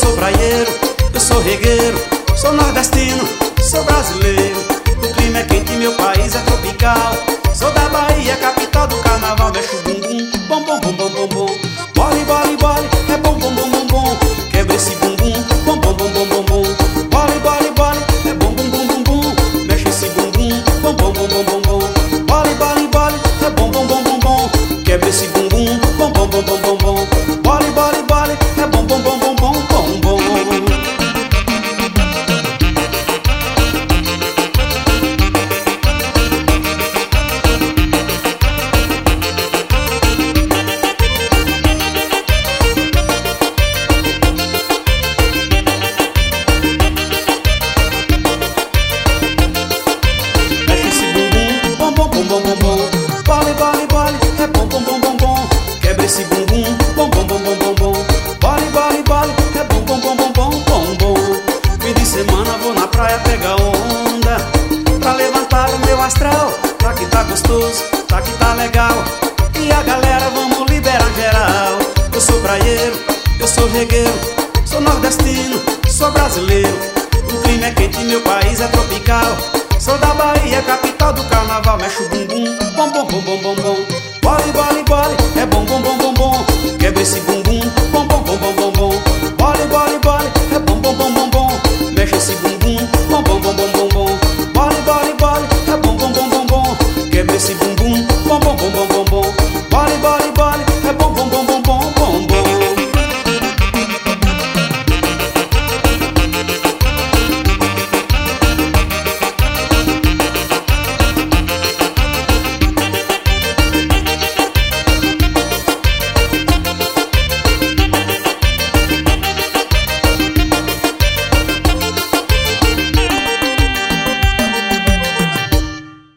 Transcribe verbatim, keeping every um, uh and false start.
sou praieiro, eu sou regueiro, sou nordestino, sou brasileiro. O clima é quente, meu país é tropical. Sou da Bahia, capital do carnaval. Mexe o bumbum, bom, bom, bom, bom, bom, bom. Bole, bole, bole, é bom, bom, bom, bom, bom. Quebra esse bumbum, bom, bom, bom, bom, bom, bom. Bole, bole, bole, é bom, bom, bom, bom, bom. Mexe esse bumbum, bom, bom, bom, bom, bom, bom. Bole, bole, bole, é bom, bom, bom, bom, bom. Quebra esse bumbum, bom, bom, bom, bom, bom, bom. Bole, bole, bole, é bom, bom, bom, bom, bom, bom, bom. Bom, bom, bom, bole, bole, bole, é bom, bom, bom, bom, bom. Quebra esse bumbum, bom, bom, bom, bom, bom, bom. Bole, bole, bole, é bom, bom, bom, bom, bom, bom, bom. Fim de semana vou na praia pegar onda, pra levantar o meu astral. Tá que tá gostoso, tá que tá legal. E a galera vamos liberar geral. Eu sou praieiro, eu sou regueiro, sou nordestino, sou brasileiro. O clima é quente, meu país é tropical. Sou da Bahia, capital do carnaval. Mexe o bumbum, bom, bom, bom, bom, bom, bom. Bole, bole, bole.